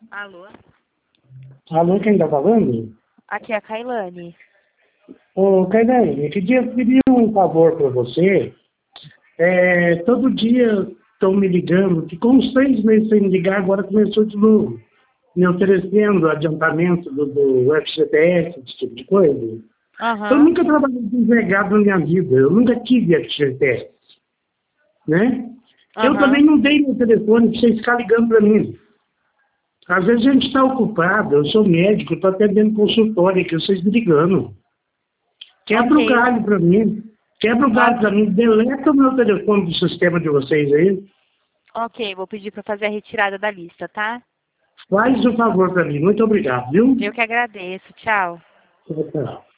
Alô? Alô, quem tá falando? Aqui é a Kailane. Ô, Cailane, eu queria pedir um favor para você. Todo dia estão me ligando, que com uns 6 meses sem me ligar, agora começou de novo, me oferecendo adiantamento do FGTS, esse tipo de coisa. Eu Aham. nunca trabalhei desempregado na minha vida, eu nunca tive FGTS, né? Eu também Aham. não dei meu telefone para vocês ficarem ligando para mim. Às vezes a gente está ocupado, eu sou médico, estou atendendo consultório aqui, vocês me ligando. Quebra o Ok. galho para mim. Quebra o galho para Ok. mim. Deleta o meu telefone do sistema de vocês aí. Ok, vou pedir para fazer a retirada da lista, tá? Faz o favor para mim. Muito obrigado, viu? Eu que agradeço. Tchau. Tchau, tchau.